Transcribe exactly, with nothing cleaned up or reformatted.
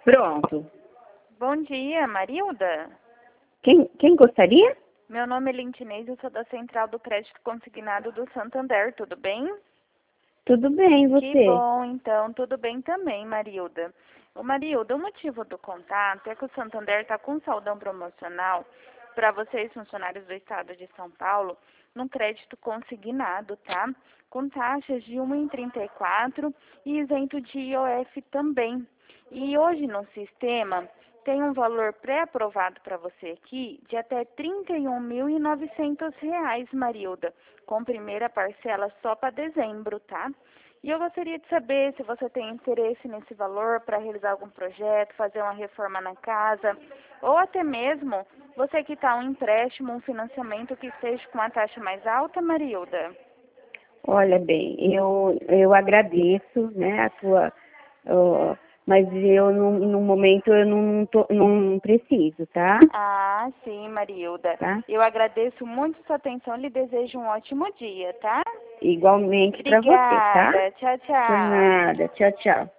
Pronto. Bom dia, Marilda. Quem, quem gostaria? Meu nome é Lintinês, eu sou da Central do Crédito Consignado do Santander, tudo bem? Tudo bem, e Que você? bom, então, tudo bem também, Marilda. Ô, Marilda, o motivo do contato é que o Santander está com um saldão promocional para vocês, funcionários do Estado de São Paulo, num crédito consignado, tá? Com taxas de um vírgula trinta e quatro e isento de I O F também. E hoje no sistema tem um valor pré-aprovado para você aqui de até trinta e um mil e novecentos reais, Marilda, com primeira parcela só para dezembro, tá? E eu gostaria de saber se você tem interesse nesse valor para realizar algum projeto, fazer uma reforma na casa, ou até mesmo você que está um empréstimo, um financiamento que esteja com uma taxa mais alta, Marilda. Olha bem, eu, eu agradeço, né, a tua, ó, mas eu no, no momento eu não, tô, não preciso, tá? Ah, sim, Marilda. Tá? Eu agradeço muito sua atenção e lhe desejo um ótimo dia, tá? Igualmente para você, tá? Obrigada. Tchau, Por tchau. nada. Tchau, tchau.